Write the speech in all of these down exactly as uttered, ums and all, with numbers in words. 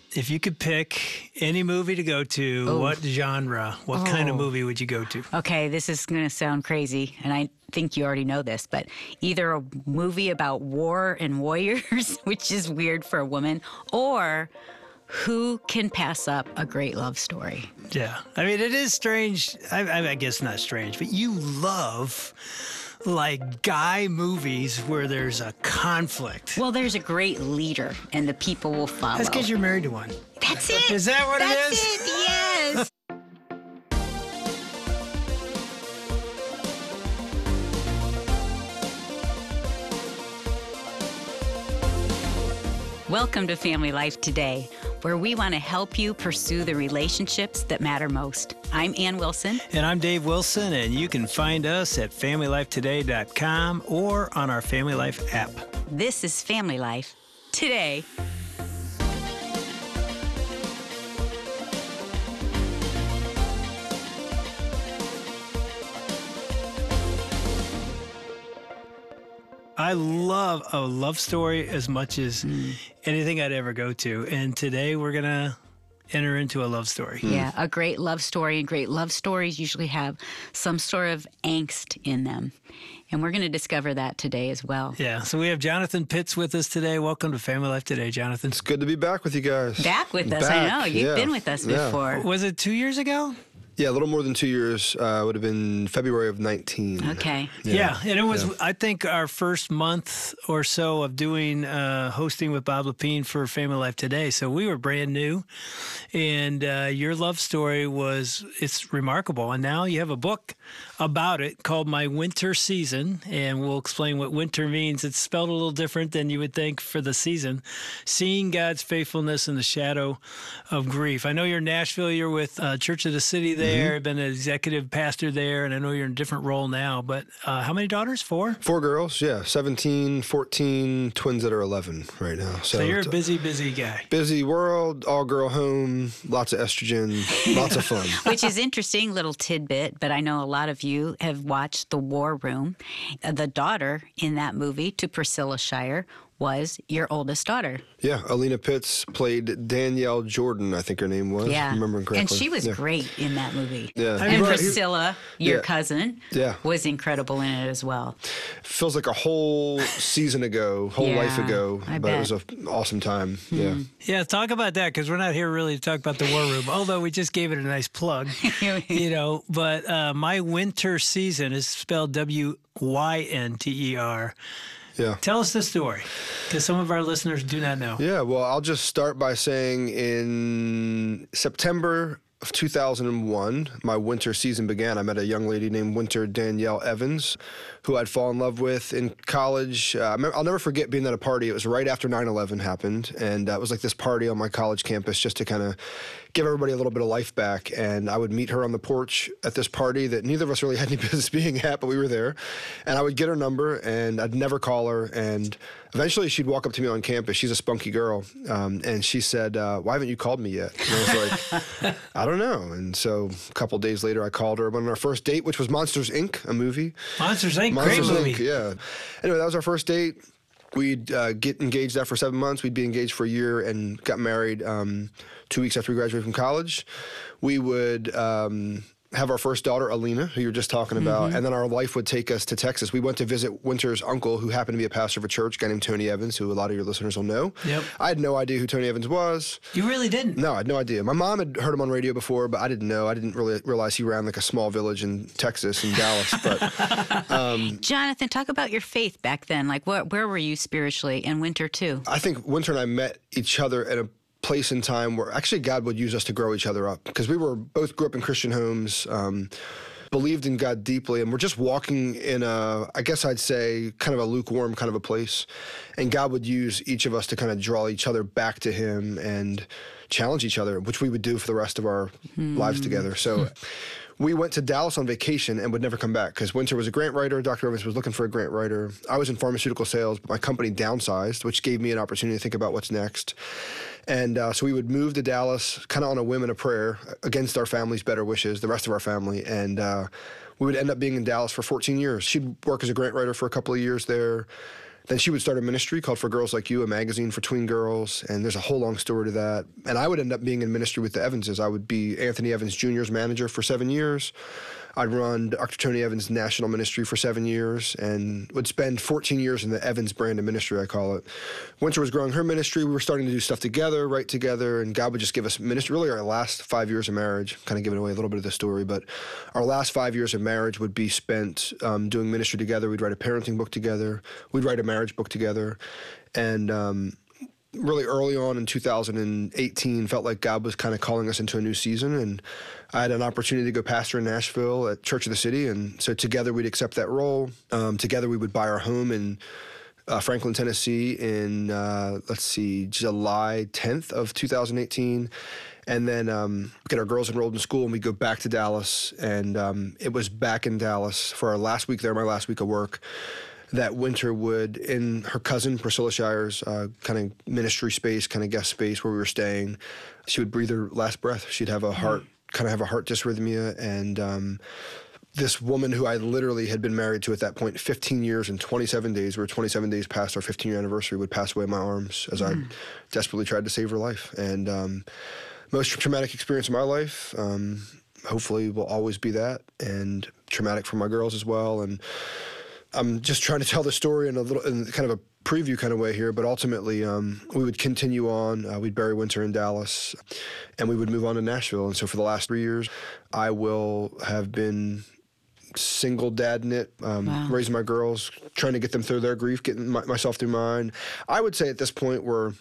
if you could pick any movie to go to, Oh. what genre, what kind of Oh. movie would you go to? Okay, this is going to sound crazy, and I think you already know this, but either a movie about war and warriors, which is weird for a woman, or who can pass up a great love story? Yeah. I mean, it is strange. I, I, I guess not strange, but you love like guy movies where there's a conflict. Well, there's a great leader, and the people will follow. That's because you're married to one. That's it. Is that what That's it is? it, yes. Welcome to Family Life Today, where we want to help you pursue the relationships that matter most. I'm Ann Wilson. And I'm Dave Wilson, and you can find us at family life today dot com or on our Family Life app. This is Family Life Today. I love a love story as much as Mm. anything I'd ever go to. And today we're going to enter into a love story. Yeah, a great love story, and great love stories usually have some sort of angst in them. And we're going to discover that today as well. Yeah. So we have Jonathan Pitts with us today. Welcome to Family Life Today, Jonathan. It's good to be back with you guys. Back with us, I Back, know. You've yeah. been with us Yeah. before. Was it two years ago? Yeah, a little more than two years. Uh, would have been February of nineteen. Okay. Yeah. And it was, Yeah. I think, our first month or so of doing uh, hosting with Bob Lepine for Family Life Today. So we were brand new. And uh, your love story was, it's remarkable. And now you have a book about it called My Winter Season. And we'll explain what winter means. It's spelled a little different than you would think for the season. Seeing God's faithfulness in the shadow of grief. I know you're in Nashville. You're with uh, Church of the City there. I've been an executive pastor there. And I know you're in a different role now. But uh, how many daughters? Four? Four girls, yeah. seventeen, fourteen, twins that are eleven right now. So, So you're a it's busy, busy guy. busy world, all girl home, lots of estrogen, lots of fun. Which is interesting, little tidbit, but I know a lot of you have watched The War Room. Uh, The daughter in that movie to Priscilla Shire was your oldest daughter. Yeah, Alina Pitts played Danielle Jordan, I think her name was. Yeah. Remembering correctly. And she was yeah. great in that movie. Yeah. I And mean, Priscilla, your Yeah. cousin, Yeah. was incredible in it as well. Feels like a whole season ago, whole life Yeah, ago. I but bet. it was an awesome time. Yeah. Yeah, talk about that, because we're not here really to talk about the War Room, although we just gave it a nice plug, you know. But uh, My Winter Season is spelled W Y N T E R. Yeah. Tell us the story, because some of our listeners do not know. Yeah, well, I'll just start by saying in September of two thousand one, my winter season began. I met a young lady named Winter Danielle Evans, who I'd fallen in love with in college. Uh, I remember- I'll never forget being at a party. It was right after nine eleven happened, and uh, it was like this party on my college campus just to kind of give everybody a little bit of life back. And I would meet her on the porch at this party that neither of us really had any business being at, but we were there. And I would get her number, and I'd never call her. And eventually she'd walk up to me on campus. She's a spunky girl. Um, and she said, uh, why haven't you called me yet? And I was like, I don't know. And so a couple days later, I called her. Went on our first date, which was Monsters, Incorporated, a movie. Monsters Incorporated, Monsters, great movie. Incorporated, yeah. Anyway, that was our first date. We'd uh, get engaged after seven months. We'd be engaged for a year and got married um, two weeks after we graduated from college. We would um, have our first daughter, Alina, who you were just talking about, and then our life would take us to Texas. We went to visit Winter's uncle, who happened to be a pastor of a church, a guy named Tony Evans, who a lot of your listeners will know. Yep. I had no idea who Tony Evans was. You really didn't? No, I had no idea. My mom had heard him on radio before, but I didn't know. I didn't really realize he ran like a small village in Texas, in Dallas. But Jonathan, talk about your faith back then. Like, where, where were you spiritually? And Winter, too. I think Winter and I met each other at a place in time where actually God would use us to grow each other up, because we were both grew up in Christian homes, um, believed in God deeply, and we're just walking in a, I guess I'd say, kind of a lukewarm kind of a place. And God would use each of us to kind of draw each other back to Him and challenge each other, which we would do for the rest of our lives together. So we went to Dallas on vacation and would never come back, because Winter was a grant writer. Doctor Evans was looking for a grant writer. I was in pharmaceutical sales, but my company downsized, which gave me an opportunity to think about what's next. And uh, so we would move to Dallas kind of on a whim and a prayer against our family's better wishes, the rest of our family. And uh, we would end up being in Dallas for fourteen years. She'd work as a grant writer for a couple of years there. Then she would start a ministry called For Girls Like You, a magazine for tween girls, and there's a whole long story to that. And I would end up being in ministry with the Evanses. I would be Anthony Evans Junior's manager for seven years. I'd run Doctor Tony Evans' national ministry for seven years and would spend fourteen years in the Evans brand of ministry, I call it. Winter was growing her ministry. We were starting to do stuff together, write together, and God would just give us ministry. Really, our last five years of marriage, kind of giving away a little bit of the story, but our last five years of marriage would be spent um, doing ministry together. We'd write a parenting book together. We'd write a marriage book together. And um, really early on in two thousand eighteen, felt like God was kind of calling us into a new season. And I had an opportunity to go pastor in Nashville at Church of the City. And so together we'd accept that role. Um, together we would buy our home in uh, Franklin, Tennessee in, uh, let's see, July tenth of two thousand eighteen. And then um, get our girls enrolled in school, and we go back to Dallas. And um, it was back in Dallas for our last week there, my last week of work, that Winter would, in her cousin Priscilla Shire's uh, kind of ministry space, kind of guest space where we were staying, she would breathe her last breath. She'd have a heart, kind of have a heart dysrhythmia. And um, this woman who I literally had been married to at that point fifteen years and twenty-seven days, we were twenty-seven days past our fifteen-year anniversary, would pass away in my arms as mm. I desperately tried to save her life. And um, most traumatic experience of my life, um, hopefully will always be that, and traumatic for my girls as well. And I'm just trying to tell the story in a little, in kind of a preview kind of way here, but ultimately um, we would continue on. Uh, we'd bury Winter in Dallas, and we would move on to Nashville. And so for the last three years, I will have been single dad knit, um, wow. raising my girls, trying to get them through their grief, getting my, myself through mine. I would say at this point we're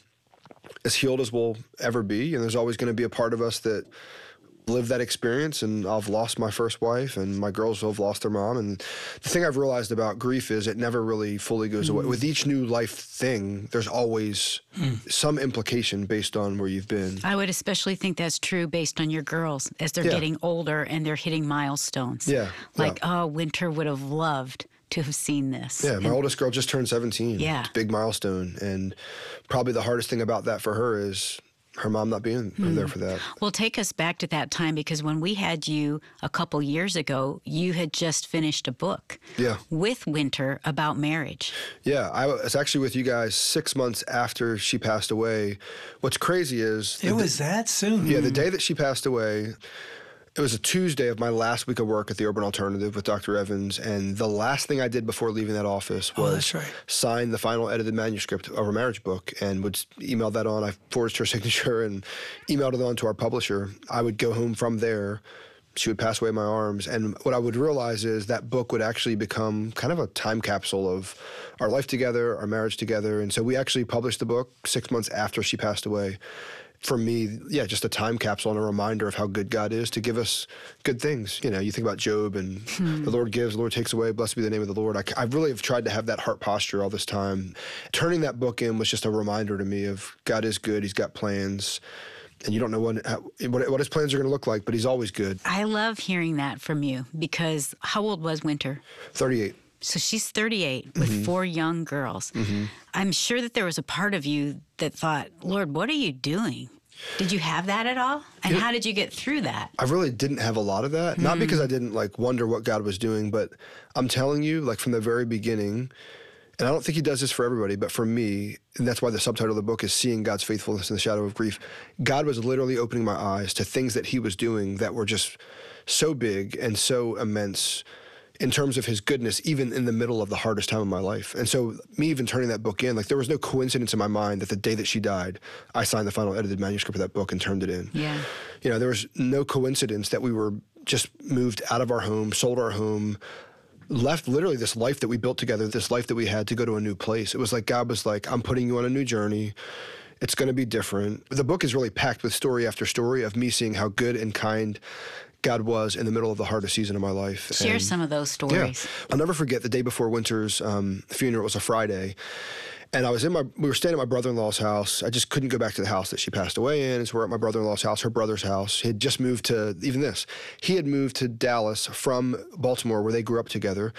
as healed as we'll ever be, and there's always going to be a part of us that lived that experience, and I've lost my first wife, and my girls have lost their mom. And the thing I've realized about grief is it never really fully goes mm. away. With each new life thing, there's always mm. some implication based on where you've been. I would especially think that's true based on your girls as they're yeah. getting older and they're hitting milestones. Yeah. Like, yeah. oh, Winter would have loved to have seen this. Yeah, my and, oldest girl just turned seventeen. Yeah. It's a big milestone. And probably the hardest thing about that for her is her mom not being mm. there for that. Well, take us back to that time, because when we had you a couple years ago, you had just finished a book yeah. with Winter about marriage. Yeah, I was actually with you guys six months after she passed away. What's crazy is... It was that soon. Yeah, the day that she passed away, it was a Tuesday of my last week of work at the Urban Alternative with Doctor Evans, and the last thing I did before leaving that office was oh, that's right. sign the final edited manuscript of our marriage book, and would email that on. I forged her signature and emailed it on to our publisher. I would go home from there. She would pass away in my arms, and what I would realize is that book would actually become kind of a time capsule of our life together, our marriage together, and so we actually published the book six months after she passed away. For me, yeah, just a time capsule and a reminder of how good God is to give us good things. You know, you think about Job and hmm. the Lord gives, the Lord takes away, blessed be the name of the Lord. I, I really have tried to have that heart posture all this time. Turning that book in was just a reminder to me of God is good, He's got plans, and you don't know what, how, what, what His plans are going to look like, but He's always good. I love hearing that from you, because how old was Winter? thirty-eight. So she's thirty-eight with mm-hmm. four young girls. Mm-hmm. I'm sure that there was a part of you that thought, Lord, what are you doing? Did you have that at all? And yeah. how did you get through that? I really didn't have a lot of that. Mm. Not because I didn't like wonder what God was doing, but I'm telling you, like from the very beginning, and I don't think He does this for everybody, but for me, and that's why the subtitle of the book is Seeing God's Faithfulness in the Shadow of Grief. God was literally opening my eyes to things that He was doing that were just so big and so immense in terms of His goodness, even in the middle of the hardest time of my life. And so me even turning that book in, like there was no coincidence in my mind that the day that she died, I signed the final edited manuscript of that book and turned it in. Yeah. You know, there was no coincidence that we were just moved out of our home, sold our home, left literally this life that we built together, this life that we had to go to a new place. It was like God was like, I'm putting you on a new journey. It's going to be different. The book is really packed with story after story of me seeing how good and kind God was in the middle of the hardest season of my life. Share and, some of those stories. Yeah. I'll never forget the day before Winter's um, funeral. It was a Friday. And I was in my, we were staying at my brother-in-law's house. I just couldn't go back to the house that she passed away in. So we're at my brother-in-law's house, her brother's house. He had just moved to, even this, he had moved to Dallas from Baltimore, where they grew up together,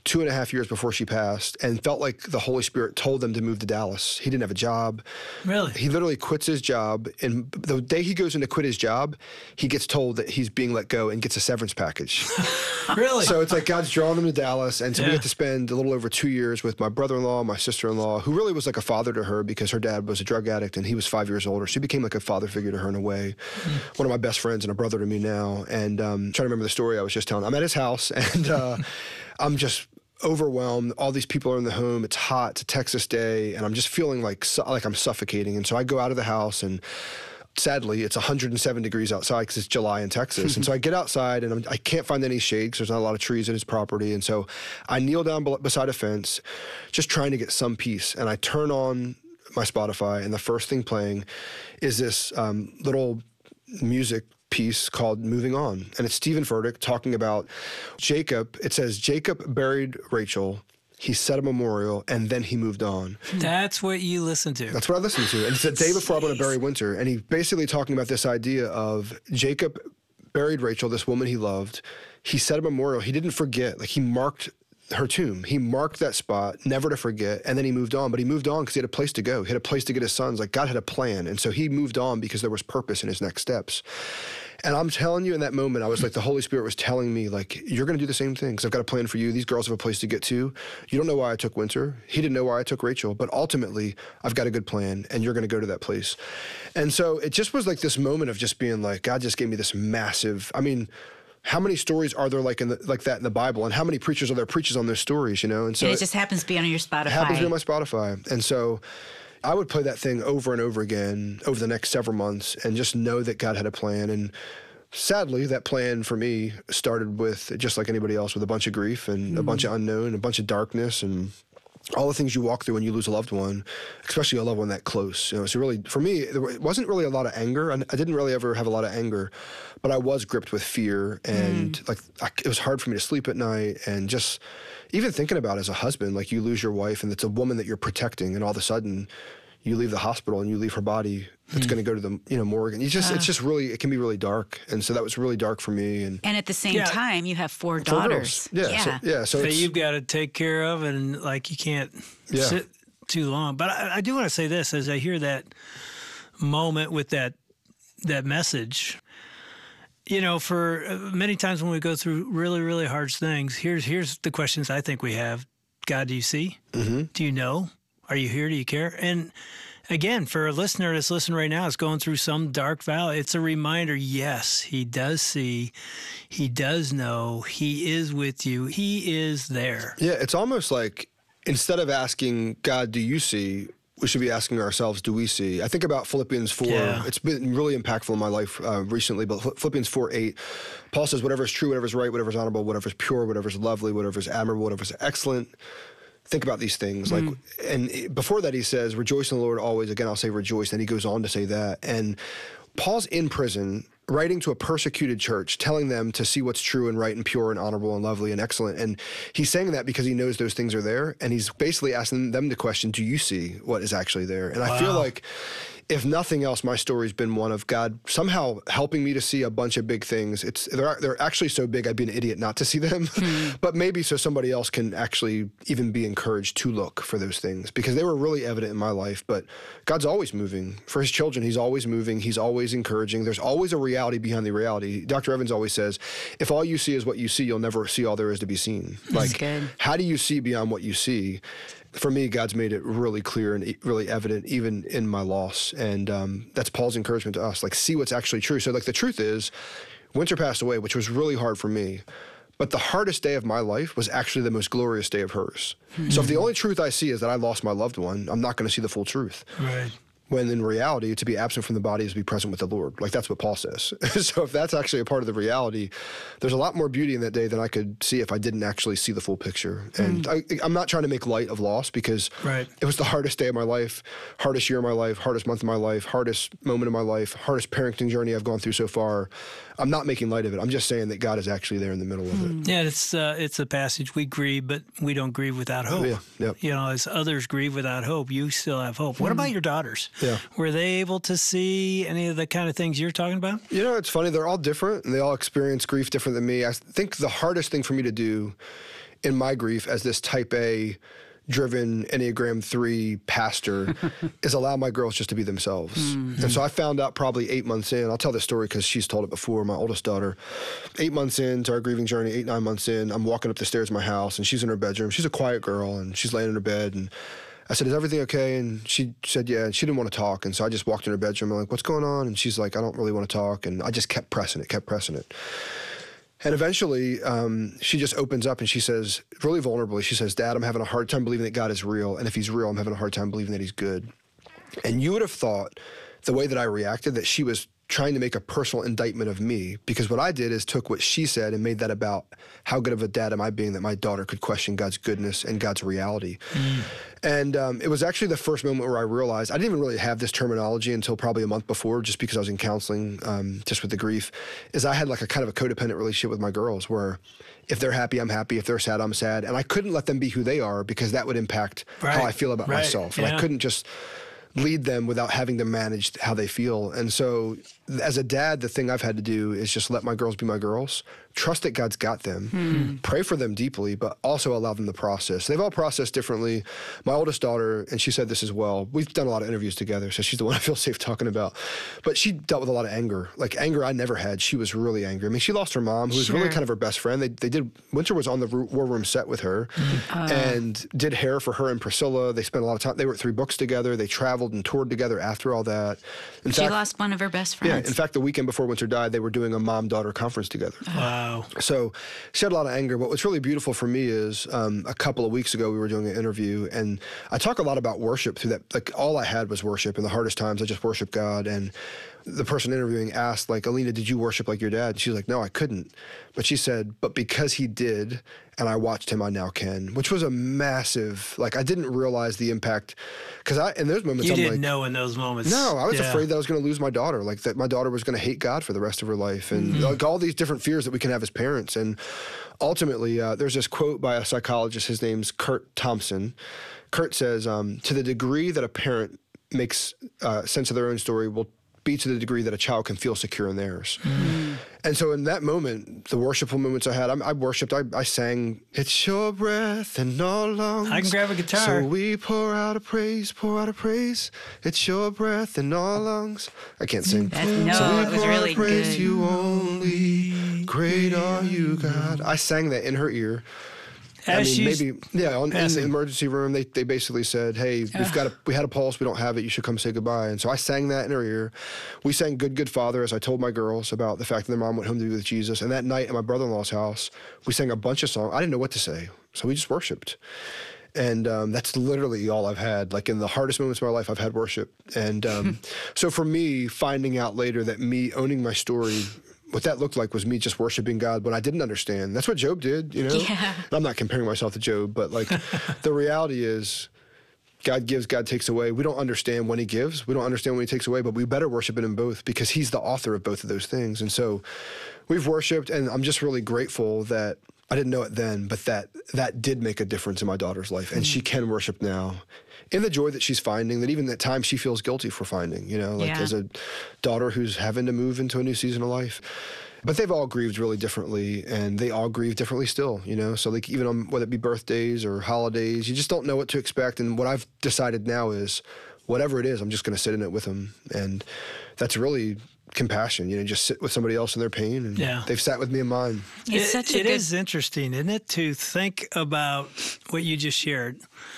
two and a half years before she passed, and felt like the Holy Spirit told them to move to Dallas. He didn't have a job. Really? He literally quits his job, and the day he goes in to quit his job, he gets told that he's being let go and gets a severance package. Really? So it's like God's drawing him to Dallas, and so Yeah. we get to spend a little over two years with my brother-in-law, my sister-in-law, who really was like a father to her because her dad was a drug addict and he was five years older. So he became like a father figure to her in a way. Mm. One of my best friends and a brother to me now. And um, trying to remember the story I was just telling. I'm at his house, and uh, I'm just overwhelmed. All these people are in the home. It's hot. It's a Texas day, and I'm just feeling like su- like I'm suffocating. And so I go out of the house, and sadly, it's one hundred seven degrees outside because it's July in Texas. And so I get outside, and I'm, I can't find any shade because there's not a lot of trees in his property. And so I kneel down be- beside a fence, just trying to get some peace. And I turn on my Spotify, and the first thing playing is this um, little music piece called Moving On. And it's Stephen Furtick talking about Jacob. It says, Jacob buried Rachel. He set a memorial, and then he moved on. That's what you listen to. That's what I listened to. And it's the day before I'm going to bury Winter. And he's basically talking about this idea of Jacob buried Rachel, this woman he loved. He set a memorial. He didn't forget. Like, he marked her tomb. He marked that spot, never to forget, and then he moved on. But he moved on because he had a place to go. He had a place to get his sons. Like, God had a plan. And so he moved on because there was purpose in his next steps. And I'm telling you, in that moment, I was like, the Holy Spirit was telling me, like, you're going to do the same thing because I've got a plan for you. These girls have a place to get to. You don't know why I took Winter. He didn't know why I took Rachel. But ultimately, I've got a good plan, and you're going to go to that place. And so it just was like this moment of just being like, God just gave me this massive, I mean, how many stories are there like in the, like that in the Bible, and how many preachers are there preaches on those stories, you know? And so And it just happens to be on your Spotify. It happens to be on my Spotify. And so I would play that thing over and over again over the next several months and just know that God had a plan. And sadly, that plan for me started with, just like anybody else, with a bunch of grief and mm. a bunch of unknown, a bunch of darkness, and all the things you walk through when you lose a loved one, especially a loved one that close. You know, so really, for me, there wasn't really a lot of anger. I, I didn't really ever have a lot of anger, but I was gripped with fear, and mm. like I, it was hard for me to sleep at night, and just even thinking about as a husband, like you lose your wife, and it's a woman that you're protecting, and all of a sudden you leave the hospital and you leave her body that's mm. going to go to the, you know, morgue. And you just, uh. it's just really, it can be really dark. And so that was really dark for me. And and at the same yeah. time, you have four daughters. Yeah. Yeah. So, yeah. So that you've got to take care of, and like you can't yeah. sit too long. But I, I do want to say this, as I hear that moment with that, that message, you know, for many times when we go through really, really hard things, here's, here's the questions I think we have. God, do you see? Mm-hmm. Do you know? Are you here? Do you care? And again, for a listener that's listening right now, is going through some dark valley, it's a reminder, yes, he does see, he does know, he is with you, he is there. Yeah, it's almost like instead of asking, God, do you see, we should be asking ourselves, do we see? I think about Philippians four. Yeah. It's been really impactful in my life uh, recently, but Philippians four eight, Paul says, whatever is true, whatever is right, whatever is honorable, whatever is pure, whatever is lovely, whatever is admirable, whatever is excellent, think about these things. Mm. Like, and before that he says, rejoice in the Lord always. Again, I'll say rejoice. Then he goes on to say that. And Paul's in prison writing to a persecuted church, telling them to see what's true and right and pure and honorable and lovely and excellent. And he's saying that because he knows those things are there. And he's basically asking them the question, do you see what is actually there? And wow. I feel like, if nothing else, my story's been one of God somehow helping me to see a bunch of big things. It's they're they're actually so big I'd be an idiot not to see them, mm. but maybe so somebody else can actually even be encouraged to look for those things, because they were really evident in my life. But God's always moving for his children. He's always moving. He's always encouraging. There's always a reality behind the reality. Doctor Evans always says, if all you see is what you see, you'll never see all there is to be seen. That's like, good. How do you see beyond what you see? For me, God's made it really clear and really evident, even in my loss. And um, that's Paul's encouragement to us, like, see what's actually true. So, like, the truth is, Winter passed away, which was really hard for me. But the hardest day of my life was actually the most glorious day of hers. Mm-hmm. So if the only truth I see is that I lost my loved one, I'm not going to see the full truth. Right. When in reality, to be absent from the body is to be present with the Lord. Like, that's what Paul says. So if that's actually a part of the reality, there's a lot more beauty in that day than I could see if I didn't actually see the full picture. And mm. I, I'm not trying to make light of loss, because right. it was the hardest day of my life, hardest year of my life, hardest month of my life, hardest moment of my life, hardest parenting journey I've gone through so far. I'm not making light of it. I'm just saying that God is actually there in the middle of it. Yeah, it's uh, it's a passage. We grieve, but we don't grieve without hope. Oh, yeah, yep. You know, as others grieve without hope, you still have hope. What about your daughters? Yeah. Were they able to see any of the kind of things you're talking about? You know, it's funny. They're all different, and they all experience grief different than me. I think the hardest thing for me to do in my grief as this type A driven Enneagram three pastor is allow my girls just to be themselves. Mm-hmm. And so I found out probably eight months in, I'll tell this story because she's told it before, my oldest daughter, eight months into our grieving journey, eight, nine months in, I'm walking up the stairs of my house and she's in her bedroom. She's a quiet girl and she's laying in her bed and I said, is everything okay? And she said, yeah. And she didn't want to talk. And so I just walked in her bedroom. I'm like, what's going on? And she's like, I don't really want to talk. And I just kept pressing it, kept pressing it. And eventually, um, she just opens up and she says, really vulnerably, she says, Dad, I'm having a hard time believing that God is real. And if he's real, I'm having a hard time believing that he's good. And you would have thought, the way that I reacted, that she was trying to make a personal indictment of me, because what I did is took what she said and made that about how good of a dad am I being that my daughter could question God's goodness and God's reality. Mm. And um, it was actually the first moment where I realized, I didn't even really have this terminology until probably a month before, just because I was in counseling, um, just with the grief, is I had like a kind of a codependent relationship with my girls where if they're happy, I'm happy. If they're sad, I'm sad. And I couldn't let them be who they are because that would impact right. how I feel about right. myself. And yeah. I couldn't just lead them without having to manage how they feel. And so as a dad, the thing I've had to do is just let my girls be my girls, trust that God's got them, hmm. pray for them deeply, but also allow them to process. They've all processed differently. My oldest daughter, and she said this as well, we've done a lot of interviews together, so she's the one I feel safe talking about, but she dealt with a lot of anger, like anger I never had. She was really angry. I mean, she lost her mom, who was sure. really kind of her best friend. They they did, Winter was on the War Room set with her uh. and did hair for her and Priscilla. They spent a lot of time, they wrote three books together. They traveled and toured together after all that. In she fact, lost one of her best friends. Yeah, in fact, the weekend before Winter died, they were doing a mom-daughter conference together. Wow. So she had a lot of anger. But what's really beautiful for me is um, a couple of weeks ago, we were doing an interview, and I talk a lot about worship through that. Like, all I had was worship. In the hardest times, I just worshiped God. And the person interviewing asked, like, Alina, did you worship like your dad? And she's like, no, I couldn't. But she said, but because he did, and I watched him, I now can, which was a massive, like, I didn't realize the impact. Because I, in those moments, you I'm didn't like, know in those moments. No, I was yeah. afraid that I was going to lose my daughter, like that my daughter was going to hate God for the rest of her life. And mm-hmm. like all these different fears that we can have as parents. And ultimately, uh, there's this quote by a psychologist, his name's Kurt Thompson. Kurt says, um, to the degree that a parent makes uh, sense of their own story will be to the degree that a child can feel secure in theirs. Mm. And so in that moment, the worshipful moments I had, I, I worshiped, I, I sang, it's your breath in our lungs. I can grab a guitar. So we pour out a praise, pour out a praise. It's your breath in our lungs. I can't sing. That's, no, so we it was pour really out a praise good. You only, great are you, God. I sang that in her ear. As I mean, maybe, yeah, on, in the passing. emergency room, they, they basically said, hey, we've got a, we had a pulse, we don't have it, you should come say goodbye. And so I sang that in her ear. We sang Good, Good Father, as I told my girls about the fact that their mom went home to be with Jesus. And that night at my brother-in-law's house, we sang a bunch of songs. I didn't know what to say, so we just worshiped. And um, that's literally all I've had. Like in the hardest moments of my life, I've had worship. And um, so for me, finding out later that me owning my story, what that looked like was me just worshiping God when I didn't understand. That's what Job did, you know? Yeah. And I'm not comparing myself to Job, but like the reality is God gives, God takes away. We don't understand when he gives. We don't understand when he takes away, but we better worship in both because he's the author of both of those things. And so we've worshiped, and I'm just really grateful that I didn't know it then, but that that did make a difference in my daughter's life. And mm-hmm. she can worship now in the joy that she's finding, that even at times she feels guilty for finding, you know, like yeah. as a daughter who's having to move into a new season of life. But they've all grieved really differently, and they all grieve differently still, you know? So like even on, whether it be birthdays or holidays, you just don't know what to expect. And what I've decided now is whatever it is, I'm just going to sit in it with them. And that's really compassion, you know, just sit with somebody else in their pain, and yeah. they've sat with me in mine. It's it such a it good... is interesting, isn't it, to think about what you just shared.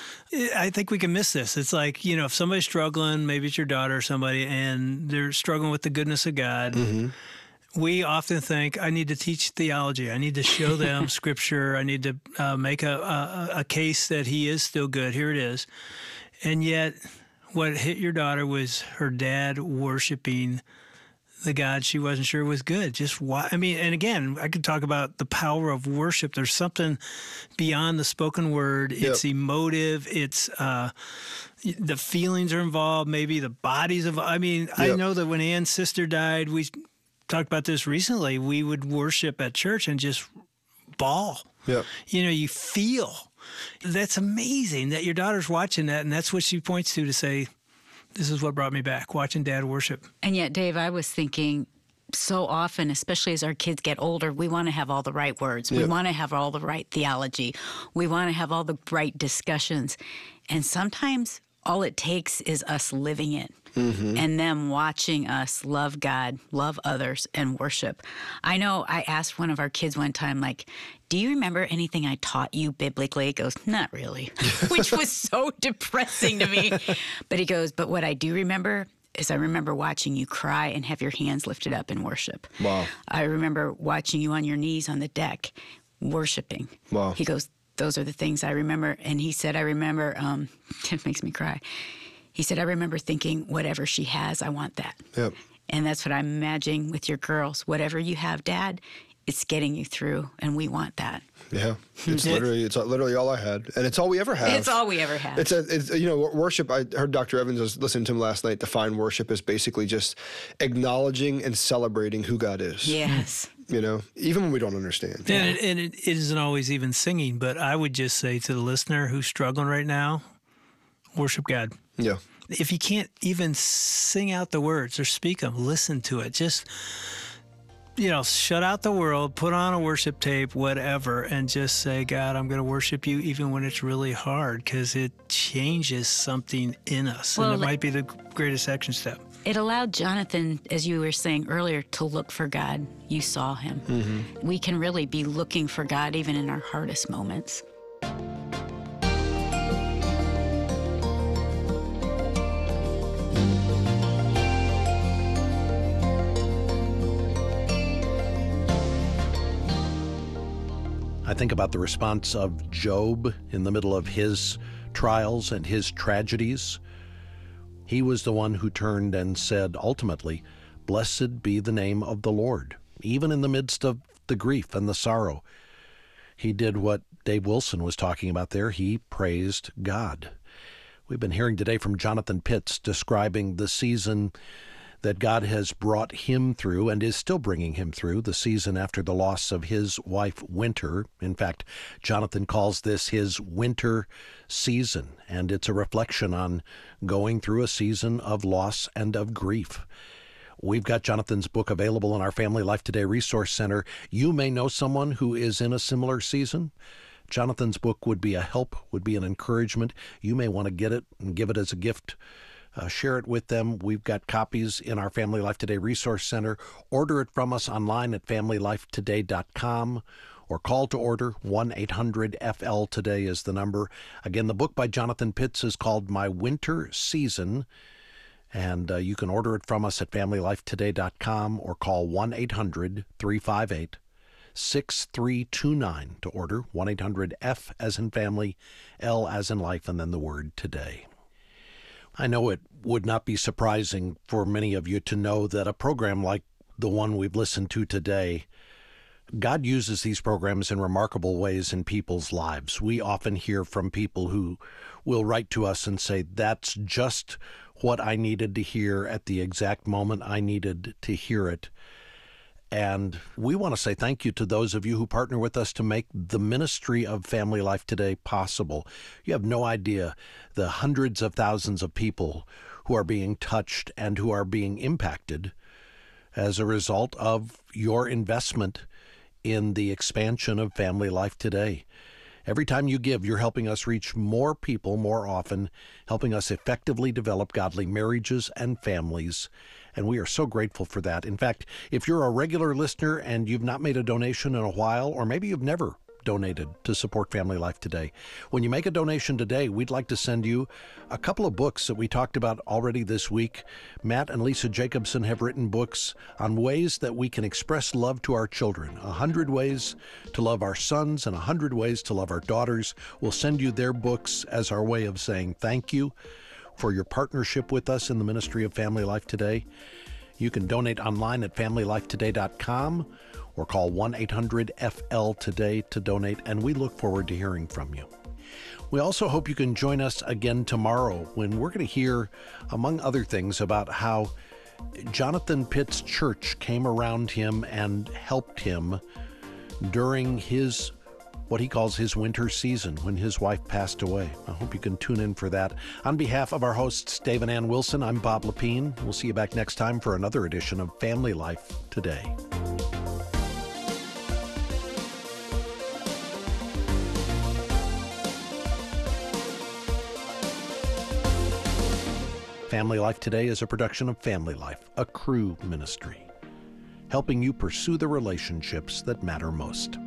I think we can miss this. It's like, you know, if somebody's struggling, maybe it's your daughter or somebody, and they're struggling with the goodness of God, mm-hmm. we often think, I need to teach theology. I need to show them Scripture. I need to uh, make a, a, a case that he is still good. Here it is. And yet what hit your daughter was her dad worshiping the God she wasn't sure was good. Just why? I mean, and again, I could talk about the power of worship. There's something beyond the spoken word. It's yep. emotive. It's uh, the feelings are involved. Maybe the bodies of. I mean, yep. I know that when Ann's sister died, we talked about this recently. We would worship at church and just bawl. Yep. You know, you feel. That's amazing that your daughter's watching that, and that's what she points to to say, this is what brought me back, watching Dad worship. And yet, Dave, I was thinking, so often, especially as our kids get older, we want to have all the right words. We Yep. want to have all the right theology. We want to have all the right discussions. And sometimes all it takes is us living it Mm-hmm. and them watching us love God, love others, and worship. I know I asked one of our kids one time, like, do you remember anything I taught you biblically? He goes, not really, which was so depressing to me. But he goes, but what I do remember is I remember watching you cry and have your hands lifted up in worship. Wow. I remember watching you on your knees on the deck, worshiping. Wow. He goes, those are the things I remember. And he said, I remember, um, it makes me cry. He said, I remember thinking, whatever she has, I want that. Yep. And that's what I'm imagining with your girls. Whatever you have, Dad, it's getting you through, and we want that. Yeah. It's literally it's literally all I had, and it's all we ever have. It's all we ever have. It's a, it's, you know, worship. I heard Doctor Evans was listening to him last night. Define worship as basically just acknowledging and celebrating who God is. Yes. You know, even when we don't understand. And, it, and it isn't always even singing, but I would just say to the listener who's struggling right now, worship God. Yeah. If you can't even sing out the words or speak them, listen to it. Just, you know, shut out the world, put on a worship tape, whatever, and just say, God, I'm going to worship you even when it's really hard, because it changes something in us. Well, and it like- might be the greatest action step. It allowed Jonathan, as you were saying earlier, to look for God. You saw him. Mm-hmm. We can really be looking for God even in our hardest moments. I think about the response of Job in the middle of his trials and his tragedies. He was the one who turned and said, ultimately, blessed be the name of the Lord. Even in the midst of the grief and the sorrow, he did what Dave Wilson was talking about there. He praised God. We've been hearing today from Jonathan Pitts describing the season that God has brought him through and is still bringing him through, the season after the loss of his wife, Winter. In fact, Jonathan calls this his winter season, and it's a reflection on going through a season of loss and of grief. We've got Jonathan's book available in our Family Life Today Resource Center. You may know someone who is in a similar season. Jonathan's book would be a help, would be an encouragement. You may want to get it and give it as a gift. Uh, share it with them. We've got copies in our Family Life Today Resource Center. Order it from us online at family life today dot com or call to order. one eight hundred F L today is the number. Again, the book by Jonathan Pitts is called My Winter Season, and uh, you can order it from us at family life today dot com or call one eight hundred three five eight six three two nine to order. one eight hundred F as in family, L as in life, and then the word today. I know it would not be surprising for many of you to know that a program like the one we've listened to today, God uses these programs in remarkable ways in people's lives. We often hear from people who will write to us and say, that's just what I needed to hear at the exact moment I needed to hear it. And we want to say thank you to those of you who partner with us to make the ministry of Family Life Today possible. You have no idea the hundreds of thousands of people who are being touched and who are being impacted as a result of your investment in the expansion of Family Life Today. Every time you give, you're helping us reach more people more often, helping us effectively develop godly marriages and families. And we are so grateful for that. In fact, if you're a regular listener and you've not made a donation in a while, or maybe you've never donated to support Family Life Today, when you make a donation today, we'd like to send you a couple of books that we talked about already this week. Matt and Lisa Jacobson have written books on ways that we can express love to our children. A hundred ways to love our sons and a hundred ways to love our daughters. We'll send you their books as our way of saying thank you for your partnership with us in the ministry of Family Life Today. You can donate online at family life today dot com or call one eight hundred F L today to donate, and we look forward to hearing from you. We also hope you can join us again tomorrow when we're going to hear, among other things, about how Jonathan Pitt's church came around him and helped him during his what he calls his winter season when his wife passed away. I hope you can tune in for that. On behalf of our hosts, Dave and Ann Wilson, I'm Bob Lepine. We'll see you back next time for another edition of Family Life Today. Family Life Today is a production of Family Life, a Cru ministry, helping you pursue the relationships that matter most.